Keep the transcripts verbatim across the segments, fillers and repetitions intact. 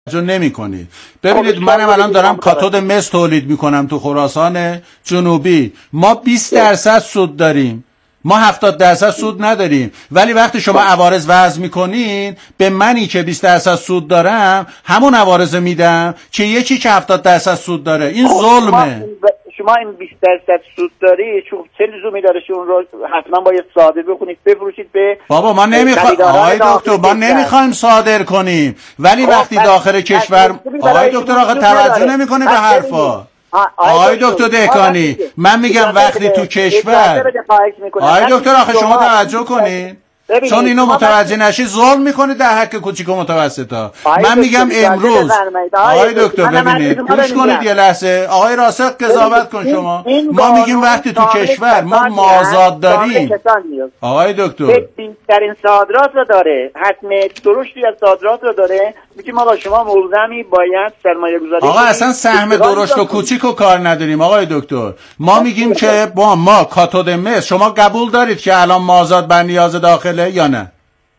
توجه نمی کنید. ببینید منم الان دارم کاتود مس تولید میکنم تو خراسان جنوبی، ما بیست درصد سود داریم، ما هفتاد درصد سود نداریم، ولی وقتی شما عوارض وضع میکنین به منی که بیست درصد سود دارم همون عوارض میدم که یکی که هفتاد درصد سود داره. این ظلمه. شما این بیست درصد سود داری چه لزومی داره اون رو حتما باید صادر بکنید بفروشید به بابا؟ ما نمیخوایم آقای دکتر، ما نمیخوایم صادر کنیم، ولی وقتی داخل کشور آقای دکتر آخه توجه نمیکنه به حرفا. آقای دکتر دهقانی من میگم وقتی تو کشور آقای دکتر آخه شما توجه کنید، چون اینو متوجه نشی ظلم میکنید در حق کوچیک و متوسطا. من میگم امروز آقای دکتر ببینید گوش کنید یه لحظه، آقای راسخ قضاوت کن شما. ما میگیم وقتی تو کشور ما مازاد داریم آقای دکتر بیشترین صادرات رو داره، حتم درشتی از صادرات رو داره، میگیم آقا شما ملزمی باید سرمایه گذاری. آقا اصلا سهم درشت و کوچیک و کار نداریم آقای دکتر. ما میگیم که با ما کاتود مس شما قبول دارید که الان مازاد بر نیاز داخله یا نه؟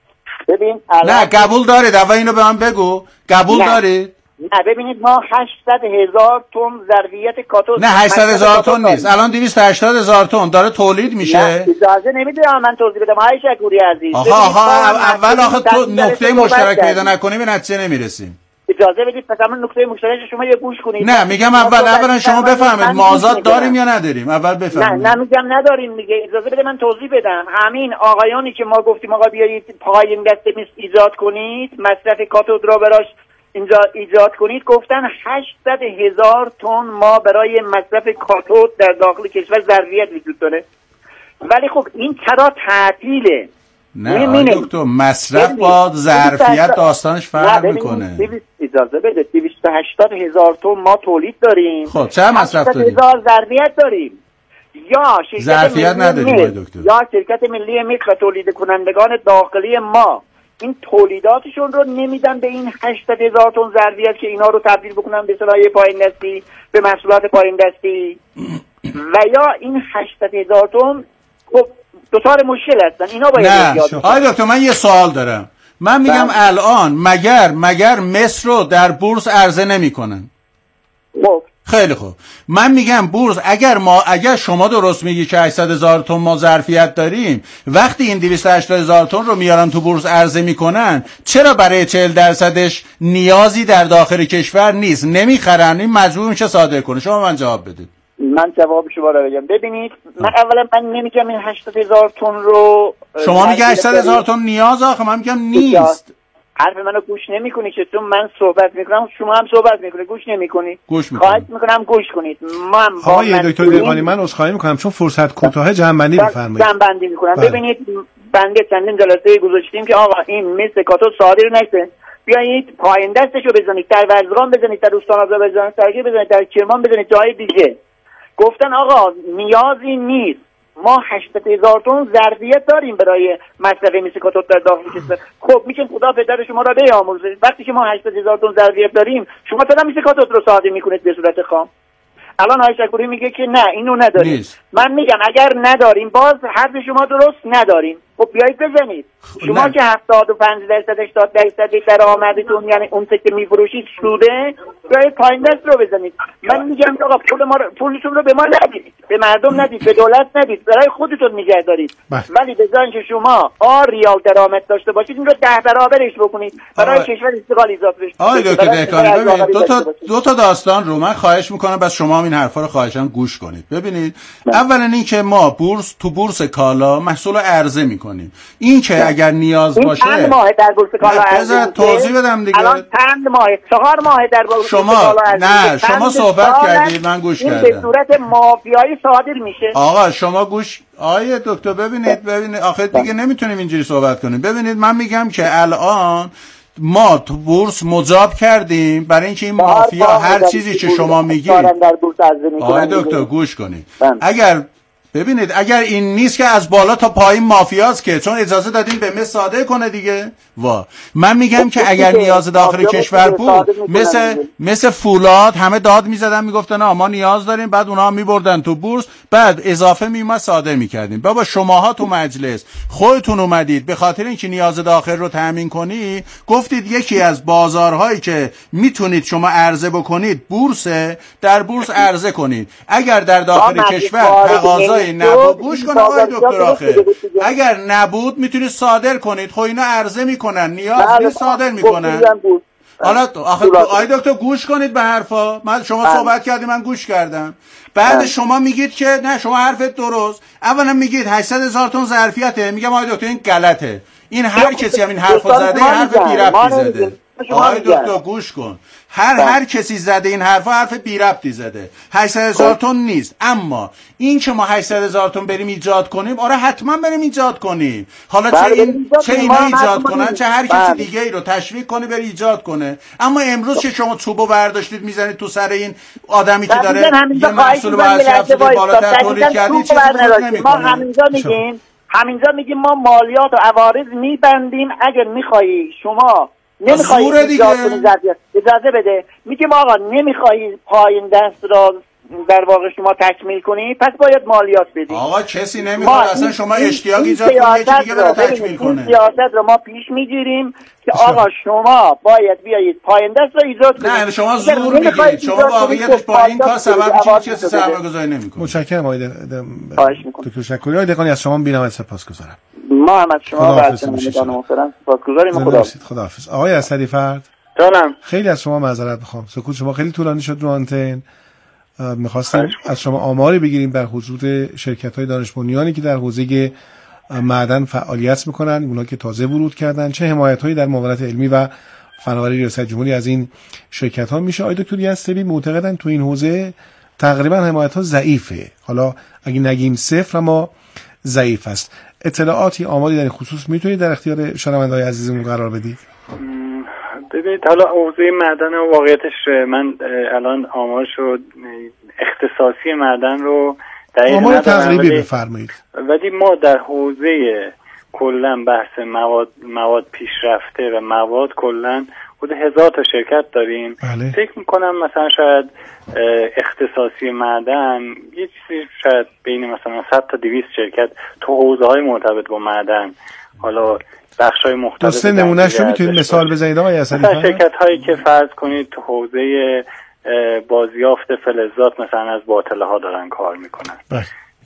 ببین نه قبول دارید؟ اول اینو به من بگو قبول نه. دارید؟ نه ببینید ما هشتصد هزار تن ظرفیت کاتود. نه هشتصد هزار تن نیست، الان دویست و هشتاد هزار تن داره تولید میشه. نه اجازه نمیدم من توضیح بدم آقای شکوری عزیز. آها آها اول آخه تو نقطه مشترک پیدا نکنی به نتیجه نمیرسیم. اجازه بدید پس همون نقطه مشترک شما یه گوش کنید. نه میگم اول اولا شما بفهمید مازاد داریم یا نداریم، اول بفهمید. نه نه میگم نداریم دیگه، اجازه بده من توضیح بدم. همین آقایانی که ما گفتیم آقا بیایید پایین دسته میز ایجاد کنید، مصرف کاتود را براش اینجا ایجاد کنید، گفتن هشتصد هزار تن ما برای مصرف کاتود در داخل کشور ظرفیت وجود داره. ولی خب این چرا تعطیله؟ نه آقای دکتر مصرف با ظرفیت داستانش فرق میکنه. اجازه بده دویست و هشتاد هزار تن ما تولید داریم. خب چه مصرف داریم؟ هزار ظرفیت داریم. یا شرکت ظرفیت نداریم آقای دکتر. یا شرکت ملی ملک و تولید کنندگان داخلی ما این تولیداتشون رو نمیدن به این هشتصد هزار تن ظرفیت که اینا رو تبدیل بکنن به صنایع پایین دستی، به محصولات پایین دستی. و یا این هشتصد هزار تن خب دوتار مشکل هستن، اینا باید نه آقای دکتر من یه سوال دارم. من میگم بله. الان مگر مگر مصر رو در بورس عرضه نمیکنن؟ خب خیلی خوب، من میگم بورس اگر ما اگر شما درست میگی که هشتصد هزار تن ما ظرفیت داریم، وقتی این دویست و هشتاد هزار تن رو میارن تو بورس عرضه میکنن، چرا برای چهل درصدش نیازی در داخل کشور نیست؟ نمیخرن، این مجبور میشه صادر کنه. شما من جواب بدید. من جواب شما رو بگم. ببینید من اولا من نمیگم این هشتصد هزار تن رو شما میگه هشتصد هزار تن نیاز، آخه من میگم نیست. حرف منو گوش نمیکنی که چون من صحبت میکنم شما هم صحبت میکنید گوش نمیکنی. گوش میکنم. خواهش میکنم گوش کنید. من آقای دکتر دهقانی من عذرخواهی میکنم چون فرصت کوتاه جنبندی بفرمایید. جنبندی میکنم. ببینید بنده چندین جلسه گذاشتیم که آقا این مثل کاتود صادر نشه، بیایید پایین دستشو بزنید، در ورزگان بزنید، در استان آذربایجان بزنید، بزنید در کرمان بزنید، جای دیگه. گفتن آقا نیازی نیست، ما هشتصد هزار تن ظرفیت داریم برای مصرف مثل کاتود در داخل کشور. خب میگم خدا پدر شما را بیامرزه، وقتی که ما هشتصد هزار تن ظرفیت داریم شما چرا مثل کاتود رو صادر میکنید به صورت خام؟ الان آقای شکوری میگه که نه اینو نداریم نیست. من میگم اگر نداریم باز حرف شما درست نداریم. خب بیایید بزنید. شما نه. که هفتاد و پنج درصد هشتاد درصد درآمدتون یعنی اون که میفروشید سوده، بیایید پایین دست رو بزنید. من میگم آقا پول ما پولتون رو به ما ندید، به مردم ندید، به دولت ندید، برای خودتون نگه دارید. ولی به جای اینکه شما آ ریال درآمد داشته باشید این رو ده برابرش بکنید برای آه. کشور استقلال ایجاد بشه. آقای دکتر دهقانی ببینید دو تا دو تا داستان رو من خواهش میکنم بس شما این حرفا رو خواهشاً گوش کنید. ببینید اولا این که ما بورس تو بورس کالا محصول عرضه میکنیم، این که اگر نیاز این باشه چند ماه در بورس کالا عرضه توضیح بدم دیگه. الان چند ماه چهار ماه در بورس شما کالا عرضه نه شما صحبت کردید من گوش این کردم. به صورت مافیایی صادر میشه. آقا شما گوش آیه دکتر ببینید ببینید آخه دیگه نمیتونیم اینجوری صحبت کنیم. ببینید من میگم که الان ما تو بورس مجاب کردیم برای اینکه این مافیا هر چیزی که شما میگید. آقای دکتر گوش کنید. اگر ببینید اگر این نیست که از بالا تا پایین مافیاست که، چون اجازه دادیم به مس صادر کنه دیگه. وا من میگم که اگر نیاز داخل کشور بود مثل مثل فولاد همه داد میزدن میگفتن نه ما نیاز داریم، بعد اونها میبردن تو بورس، بعد اضافه میومد صادر میکردیم. بابا شماها تو مجلس خودتون اومدید به خاطر اینکه نیاز داخل رو تامین کنی گفتید یکی از بازارهایی که میتونید شما عرضه بکنید بورسه، در بورس عرضه کنید. اگر در داخل کشور تقاضای نبود، گوش کن آقای دکتر آخه، اگر نبود میتونید صادر کنید. خب اینا عرضه میکنن، نیاز نیست صادر میکنن. حالا آخه آقای دکتر گوش کنید به حرفا من. شما صحبت کردی من گوش کردم، بعد شما میگید که نه شما حرفت درست. اولا میگید هشتصد هزار تن ظرفیته، میگم آقای دکتر این غلطه، این هر کسی همین حرفو زده این حرف بی ربطی زده. آقای دکتر گوش کن، هر هر کسی زده این حرفا حرف بی ربطی زده. هشتصد هزار تن نیست، اما این که ما هشتصد هزار تن بریم ایجاد کنیم، آره حتما بریم ایجاد کنیم. حالا چه این چه اینا ایجاد کنن، چه هر کسی دیگه ای رو تشویق کنه بره ایجاد کنه. اما امروز که شما چوبو برداشتید میزنید تو سر این آدمی که داره یه محصول ارزش بالاتر تولید کردید، چه ما همینجا میگیم همینجا میگیم ما مالیات و عوارض میبندیم. اگر میخوایی شما نمیخوایی اجازه بده، میگیم آقا نمیخوایی پایین دست را در واقع شما تکمیل کنی پس باید مالیات بدی. آقا کسی نمیخواد اصلا شما اشتیاق ایجاد کنی یکی دیگه بره تکمیل کنه. سیاست رو ما پیش میگیریم که آقا شما باید بیایید پایین دست رو ایجاد کنید. نه شما زور میگیرید، شما واقعیتش با این کار سبب میشید کسی سرمایه‌گذاری نمیکنه. متشکرم آقای دکتر شکوری. آقای دهقانی از شما بی‌نهایت سپاسگزارم. ما هم از شما براتون محترم سپاسگزاریم. خداحافظ. خداحافظ. آقای اسدی‌فرد جانم خیلی از شما معذرت میخوام، سکوت شما خیلی طولانی شد رو آنتن. میخواستیم از شما آماری بگیریم در حضور شرکت‌های دانش بنیانی که در حوزه معدن فعالیت میکنن، اونا که تازه ورود کردن، چه حمایت‌هایی در معاونت علمی و فناوری ریاست جمهوری از این شرکت‌ها میشه. آقای دکتر یزدی معتقدن تو این حوزه تقریبا حمایت‌ها ضعیفه، حالا اگه نگیم صفر اما ضعیف است. اطلاعاتی آماری در این خصوص میتونید در اختیار شنونده‌های عزیزمون قرار بدید؟ ببینید حالا حوزه معدن و واقعیتش من الان آمارشو اختصاصی معدن رو دقیق آمار تقریبی بفرمایید، ولی ما در حوزه کلا بحث مواد مواد پیشرفته و مواد کلا حدود هزار تا شرکت داریم. بله. فکر میکنم مثلا شاید اختصاصی معدن یه چیزی شاید بین مثلا صد تا دویست شرکت تو حوزه های مرتبط با معدن، حالا بخش‌های مختلف. دوست نمونه‌اش رو میتونید مثال بزنید آقای اسدی؟ مثلا شرکت‌هایی که فرض کنید تو حوزه بازیافت فلزات مثلا از باطله ها دارن کار میکنن. بله.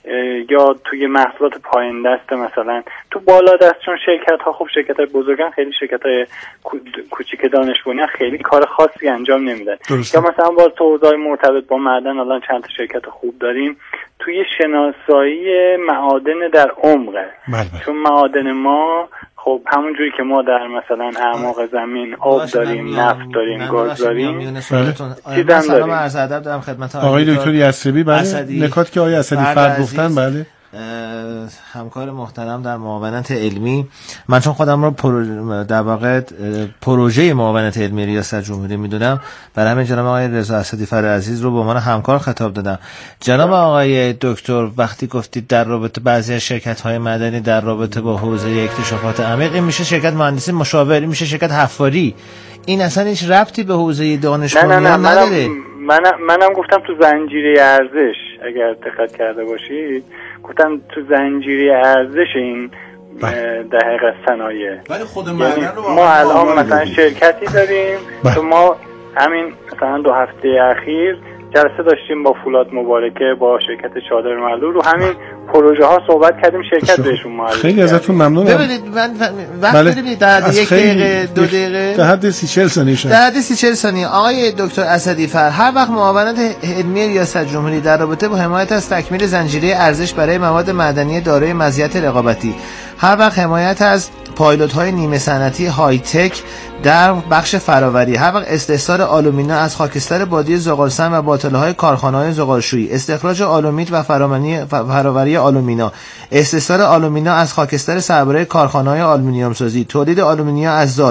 یا توی محصولات پایین دست مثلا تو بالا دست، چون شرکت ها خب شرکت های بزرگن، خیلی شرکت های کوچیک دانش بنیان خیلی کار خاصی انجام نمیدن. یا مثلا باز تو حوزه‌های مرتبط با معدن الان چند تا شرکت خوب داریم توی شناسایی معادن در عمقه. بله. چون معادن ما خب همون جوری که ما در مثلا اعماق زمین آب داریم، نفت داریم، گاز داریم، چیزا سلام عرض ادب دارم خدمت آقای دکتر یزدی. بله نکات که آقای اسدی فرد گفتن. بله همکار محترم در معاونت علمی، من چون خودم رو پرو... در واقع پروژه معاونت علمی ریاست جمهوری میدونم، برای همین جناب آقای رضا اسدی‌فر عزیز رو به عنوان همکار خطاب دادم. جناب آقای دکتر وقتی گفتید در رابطه بعضی از شرکت‌های مدنی در رابطه با حوزه اکتشافات عمیق، این میشه شرکت مهندسی مشاوری، میشه شرکت حفاری، این اصلا هیچ ربطی به حوزه دانش بنیان نداره. منم منم گفتم تو زنجیره ارزش، اگر دقت کرده باشید گفتم تو زنجیره ارزش این در حقیقت صنایع. ولی خود معدن رو ما الان مثلا شرکتی داریم تو ما همین مثلا دو هفته اخیر جلسه داشتیم با فولاد مبارکه با شرکت چادر معلول رو همین پروژه ها صحبت کردیم، شرکت بهشون معرفی. خیلی ازتون ممنونم. ببینید من وقت بله. ببینید در یک دقیقه دو دقیقه در حد سی چهل ثانیه در حد سی چهل ثانیه آقای دکتر اسدی‌فر، هر وقت معاونت علمی ریاست جمهوری در رابطه با حمایت از تکمیل زنجیره ارزش برای مواد معدنی دارای مزیت رقابتی، هر وقت حمایت از پایلوت‌های نیمه صنعتی های تک در بخش فراوری، هر وقت استحصال آلومینا از خاکستر بادی زغالسنگ و باطله‌های کارخانه‌های زغالشویی، استخراج آلومیت و فراوری آلومینا، استحصال آلومینا از خاکستر سرباره کارخانه‌های آلومینیوم سازی، تولید آلومینیوم از زاج،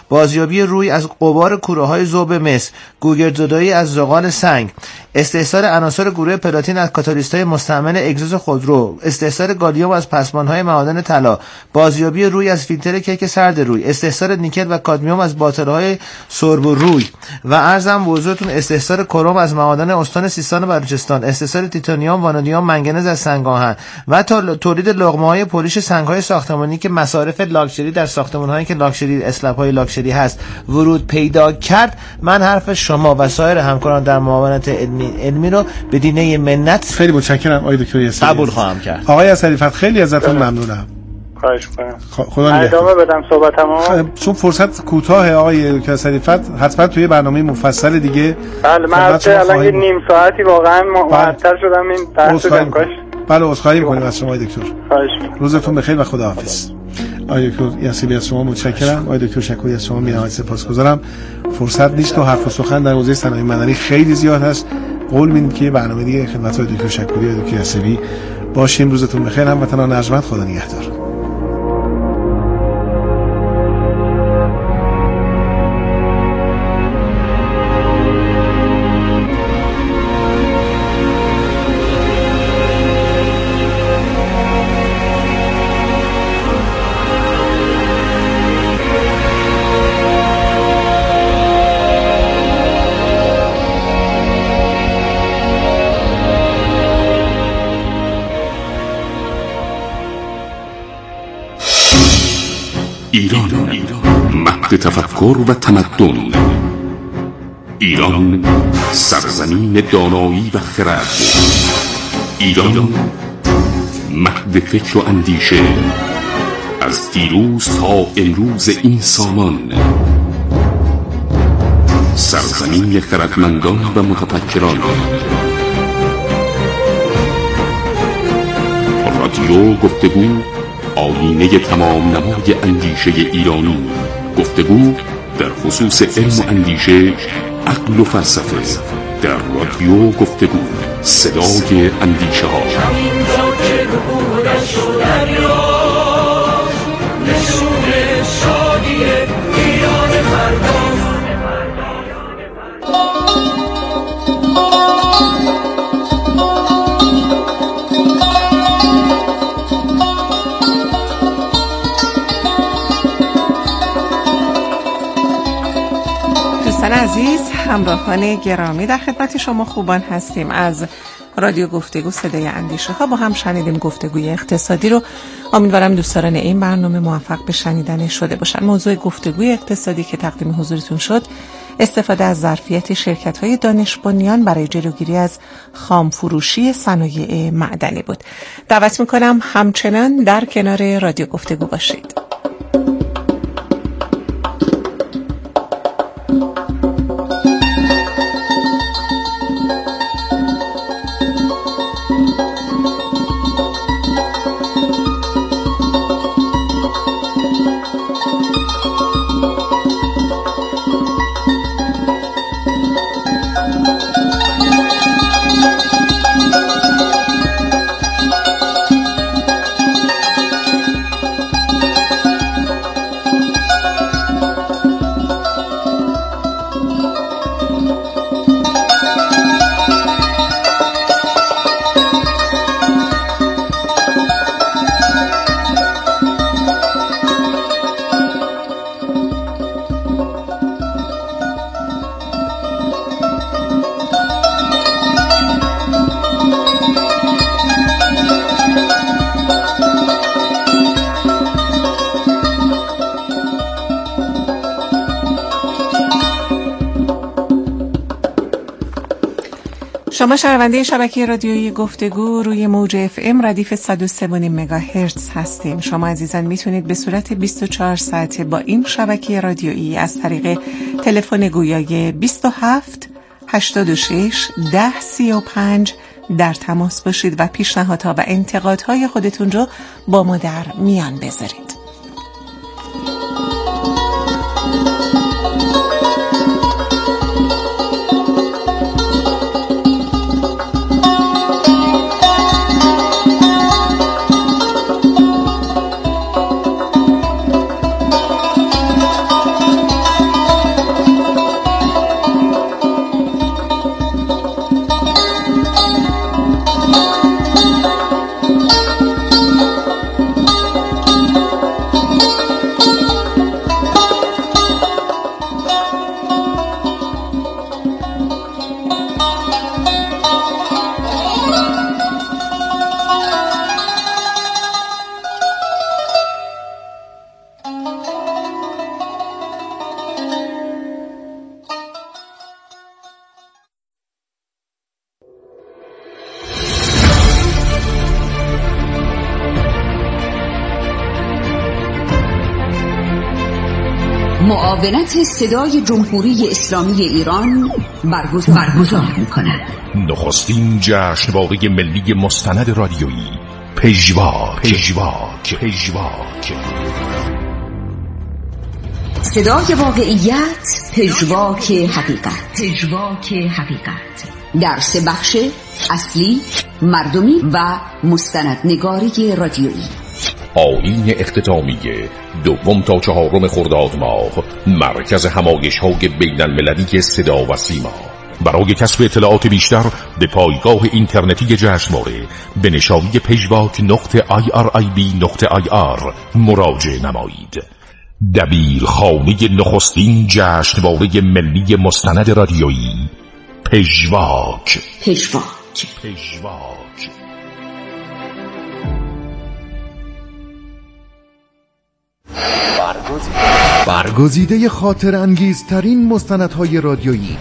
بازیابی روی از غبار کوره‌های ذوب مس، گوگردزدایی از زغال سنگ، استحصال عناصر گروه پلاتین از کاتالیست‌های مستعمل اگزوز خودرو، استحصال گالیوم از پسمان‌های معادن طلا، بازیابی روی از فیلتر کیک سرد روی، استحصال نیکل و کادمیوم از باطل‌های سرب روی و ارزم وضوحتون استحصال کروم از معادن استان سیستان و بلوچستان، استحصال تیتانیوم، وانادیم، منگنز از سنگ‌آهن و تولید لقمه‌های پولیش سنگ‌های ساختمانی که مصارف لاکچری در ساختمان‌هایی که لاکچری اسلحه‌های لاکچری هست ورود پیدا کرد. من حرف شما و سایر همکاران در معاونت علمی علمی رو به دینه منت خیلی متشکرم آقای دکتر یسری قبول خواهم کرد. آقای یسری فقط خیلی ازتون ممنونم. خواهش می‌کنم. خدا نگهدار. ادامه بدم صحبتمو. چون فرصت کوتاه آقای دکتر یسری فقط حتما توی برنامه مفصل دیگه. بله من الان یه نیم ساعتی واقعا معطل شدم این بحث رو کاش. بله عذرخواهی می‌کنیم از شما دکتر. خواهش می‌کنم. روزتون بخیر و خداحافظ. آقای دکتر یسری از شما متشکرم. آقای دکتر شکوری از شما بی‌نهایت سپاسگزارم. فرصت نیست و حرف و سخن در حوزه صنایع معدنی خیلی زیاد هست. قول میدیم که برنامه دیگه خدمت های دکتر شکوری و دکتر یسری باشیم. روزتون بخیر. هموطنان ارجمند، خدا نگهدار. ایران مهد تفکر و تمدن، ایران سرزمین دانایی و خرد، ایران مهد فکر و اندیشه از دیروز تا امروز این سامان، سرزمین خردمندان و متفکران. رادیو گفتگو، آیینه تمام نمای اندیشه ایرانی. گفتگو در خصوص علم و اندیشه، عقل و فلسفه در رادیو گفتگو، صدای اندیشه ها. عزیز، همراهان گرامی، در خدمت شما خوبان هستیم از رادیو گفتگو صدای اندیشه ها. با هم شنیدیم گفتگوی اقتصادی رو. امیدوارم دوستان این برنامه موفق به شنیدن شده باشن. موضوع گفتگوی اقتصادی که تقدیم حضورتون شد استفاده از ظرفیت شرکت های دانش بنیان برای جلوگیری از خام فروشی صنایع معدنی بود. دعوت میکنم همچنان در کنار رادیو گفتگو باشید. شما شنونده شبکه رادیویی گفتگو روی موج اف ام ردیف صد و سه و نیم مگاهرتز هستیم. شما عزیزان میتونید به صورت بیست و چهار ساعته با این شبکه رادیویی از طریق تلفن گویای بیست و هفت هشتاد و شش ده سی و پنج در تماس باشید و پیشنهادها و انتقادهای خودتون رو با ما در میان بذارید. معاونت صدای جمهوری اسلامی ایران برگزار می‌کند. نخستین جشنواره ملی مستند رادیویی پژواک پژواک پژواک صدای واقعیت، پژواک حقیقت. پژواک حقیقت در سه بخش اصلی، مردمی و مستندنگاری رادیویی. آیین اختتامیه دوم تا چهارم خرداد ماه، مرکز همایش‌های بین‌المللی صدا و سیما. برای کسب اطلاعات بیشتر به پایگاه اینترنتی جشنواره به نشانی پژواک نقطه آی آر آی بی نقطه آی آر مراجعه نمایید. دبیر خانه نخستین جشنواره ملی مستند رادیویی پژواک پژواک پژواک. برگزیده خاطر انگیزترین مستندهای رادیویی،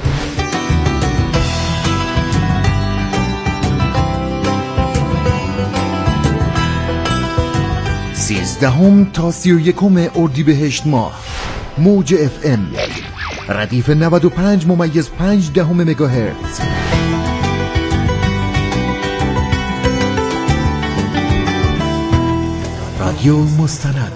سیزدهم تا سی و یکم اردیبهشت ماه، موج اف ام ردیف نود و پنج ممیز پنج دهم مگاهرتز. رادیو مستند.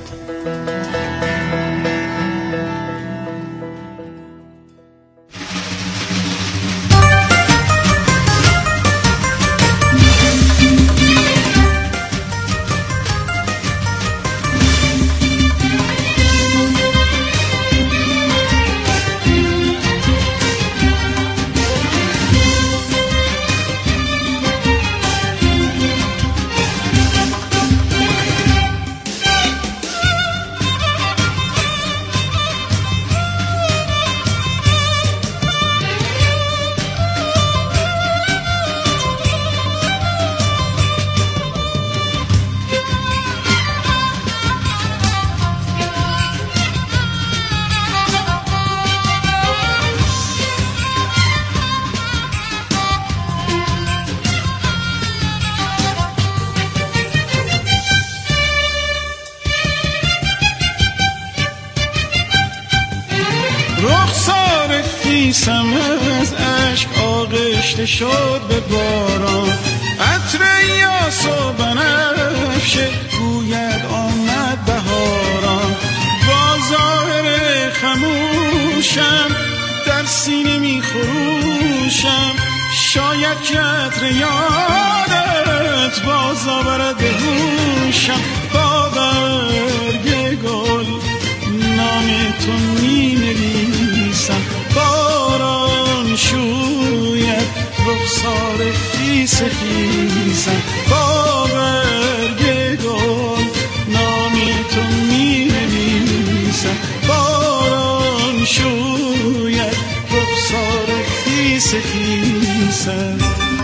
رخسار خیسم از عشق آغشته شد به باران، عطر یاس و بنفشه گوید آمد بهاران. با ظاهر خموشم در سینه می خروشم، شاید که عطر یادت باز آورد به هوشم. با برگ گل نام تو می نویسم، باران شوید رخسار خیس خیسم. با برگ گل نام تو می نویسم، باران شوید رخسار خیس خیسم.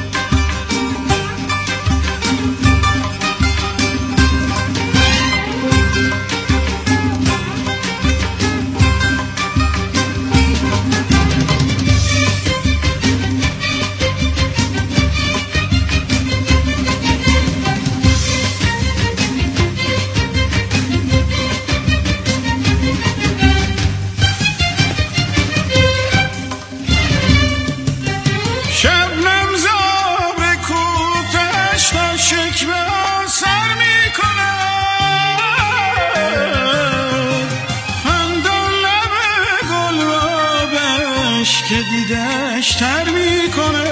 که دیدش تر میکنه،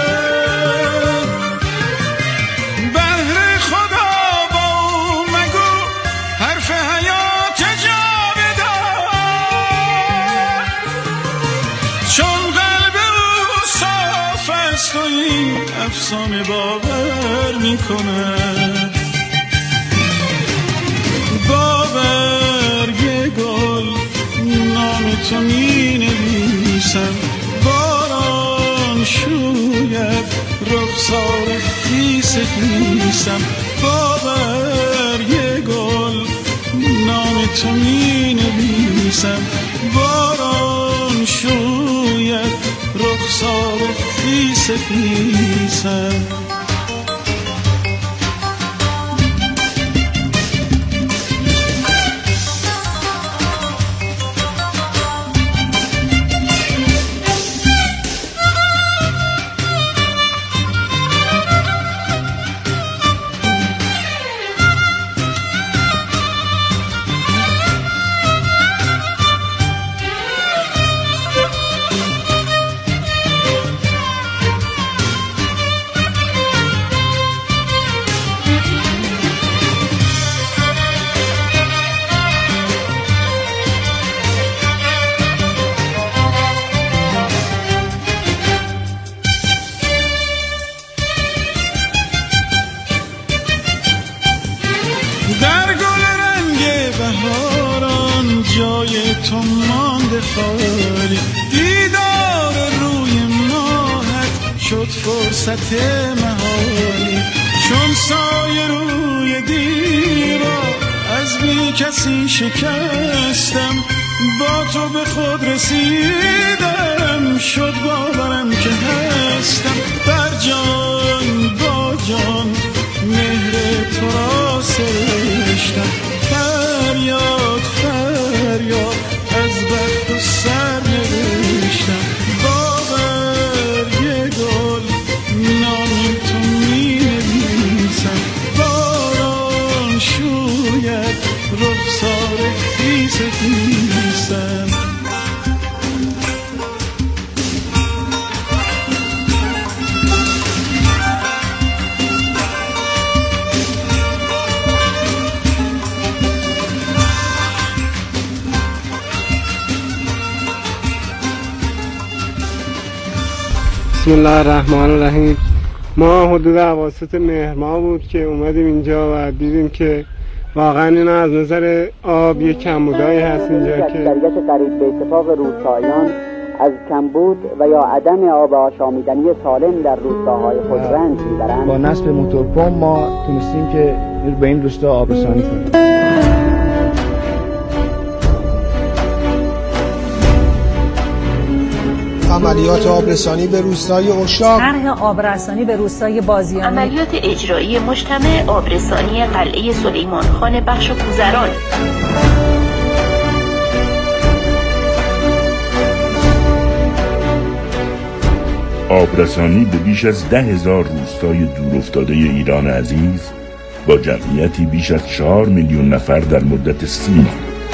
بهر خدا با مگو حرف حیات جاودان، چون قلب او صاف است و این افسانه باور میکنه. با برگ گل نام تو می نویسم، باران شوید رخسار خیس خیسم. با برگ گل نام تو می نویسم، باران شوید رخسار خیس خیسم. شد فرصت مهانی، چون سایه روی دیوار از بی کسی شکستم، با تو به خود رسیدم، شد باورم که هستم. بر جان با جان مهر تو را سرشتم، فریاد فریاد از بخت و سر نوشتم. با برگ گل نام تو می نویسم، باران شوید رخسار خیس خیسم. بسم الله الرحمن الرحیم. ما حدود اواسط مهر ماه بود که اومدیم اینجا و دیدیم که واقعا این از نظر آب یک کمبودایی هست اینجا که اکثریت قریب به اتفاق روستاییان از کمبود و یا عدم آب آشامیدنی سالم در روستاهای خود رنج میبرند. با نصب موتورپمپ ما تونستیم که به این روستا آبرسانی کنیم. عملیات آبرسانی به روستای اشاق، طرح آبرسانی به روستای بازیانه، عملیات اجرایی مجتمع آبرسانی قلعه سلیمان خان بخش کوزران. آبرسانی به بیش از ده هزار روستای دورافتاده ایران عزیز با جمعیتی بیش از چهار میلیون نفر در مدت سی ماه.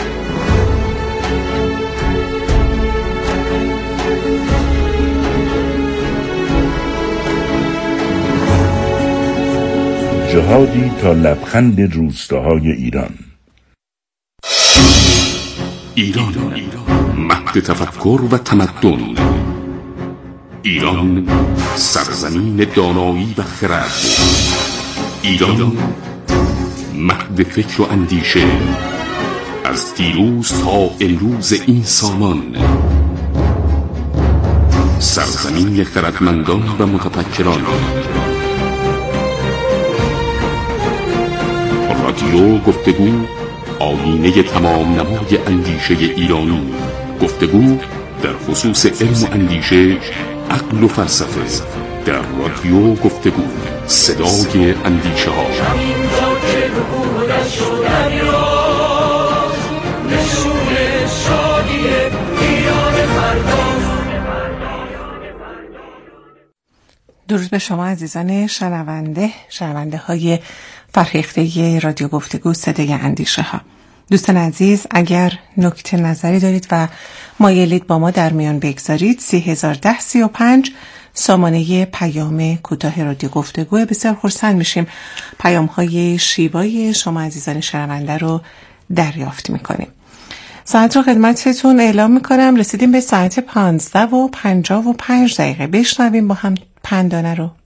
جهادی تا لبخند روستاهای ایران. ایران مهد تفکر و تمدن، ایران سرزمین دانایی و خرد، ایران مهد فکر و اندیشه، از دیروز تا امروز این سامان، سرزمین خردمندان و متفکران. رادیو گفتگو، آیینه تمام نمای اندیشه ایرانی. گفتگو در خصوص علم و اندیشه، عقل و فلسفه، در رادیو گفتگو، صدای اندیشه ها. درود به شما عزیزان شنونده شنونده های فرهیخته رادیو گفتگو صدای اندیشه ها. دوستان عزیز، اگر نکته نظری دارید و مایلید با ما در میان بگذارید، سی هزار ده سی و پنج سامانه پیام کوتاه رادیو گفتگو. بسیار خرسند میشیم پیام های شیوای شما عزیزان شنونده رو دریافت میکنیم. ساعت رو خدمتتون اعلام میکنم، رسیدیم به ساعت پانزده و پنجاه و پنج دقیقه. بشنویم با هم پندانه رو.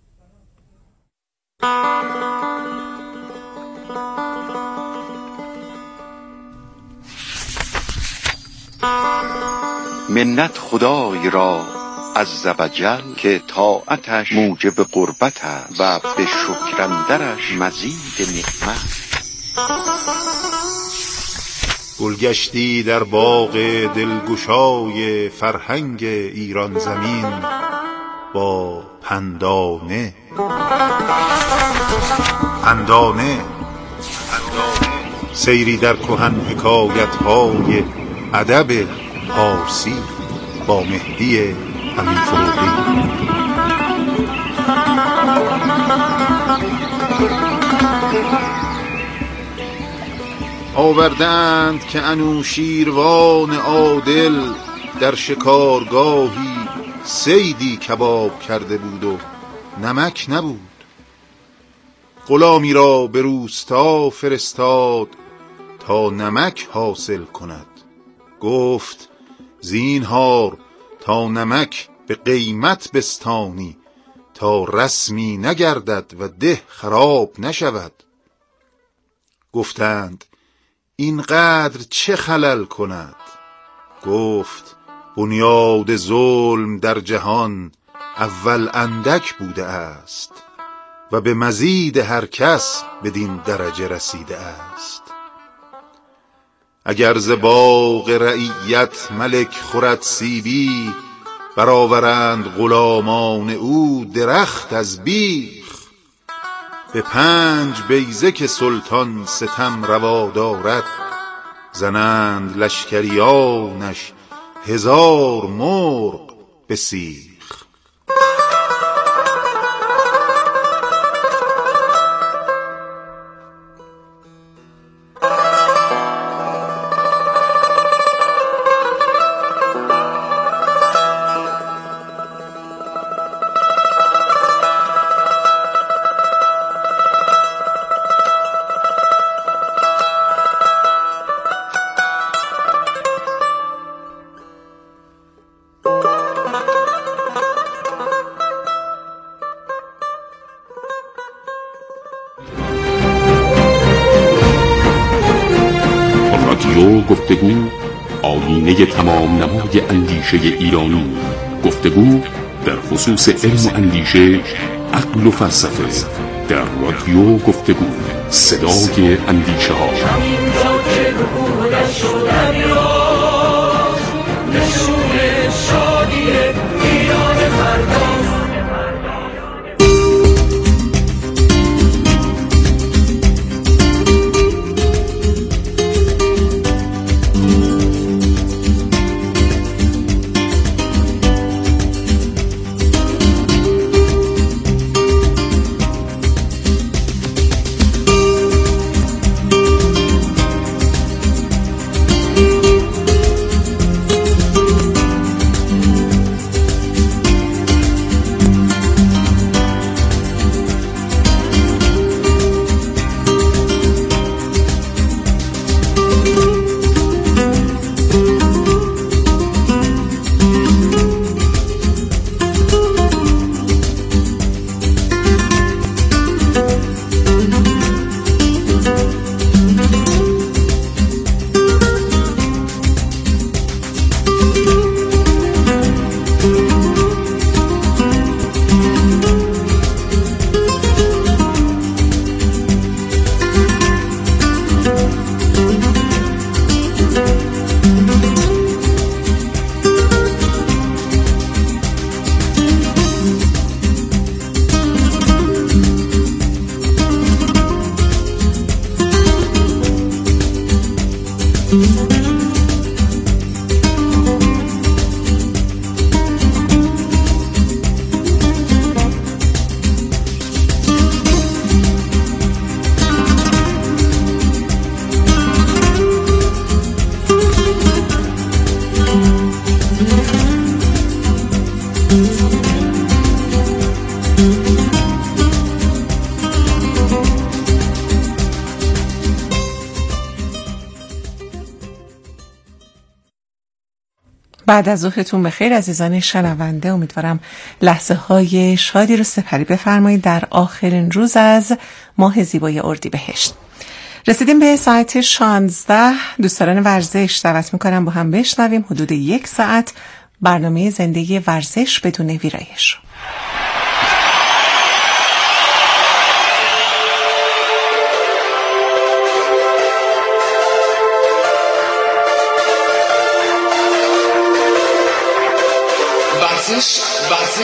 منت خدای را عز و جل که طاعتش موجب قربت است و به شکرندرش مزید نعمت. گلگشتی در باغ دلگشای فرهنگ ایران زمین با پندانه. پندانه سیری در کهن حکایت های ادب پارسی با مهدی امین فروغی. آوردند که انوشیروان عادل در شکارگاهی صیدی کباب کرده بود و نمک نبود. غلامی را به روستا فرستاد تا نمک حاصل کند. گفت زینهار تا نمک به قیمت بستانی تا رسمی نگردد و ده خراب نشود. گفتند اینقدر چه خلل کند؟ گفت بنیاد ظلم در جهان اول اندک بوده است و به مزید هر کس بدین درجه رسیده است. اگر ز باغ رعیت ملک خورد سیبی، برآورند غلامان او درخت از بیخ. به پنج بیضه که سلطان ستم روا دارد، زنند لشکریانش هزار مرغ به سیخ. گفتگو آیینه تمام نمای اندیشه ایرانی. گفتگو در خصوص علم و اندیشه، عقل و فلسفه، در رادیو گفتگو، صدای اندیشه ها. بعد از ظهرتون بخیر عزیزان شنونده. امیدوارم لحظه های شادی رو سپری بفرمایید در آخرین روز از ماه زیبای اردیبهشت. رسیدیم به ساعت شانزده. دوستان ورزش دعوت میکنم با هم بشنویم حدود یک ساعت برنامه زندگی ورزش بدون ویرایش. ورزش ورزش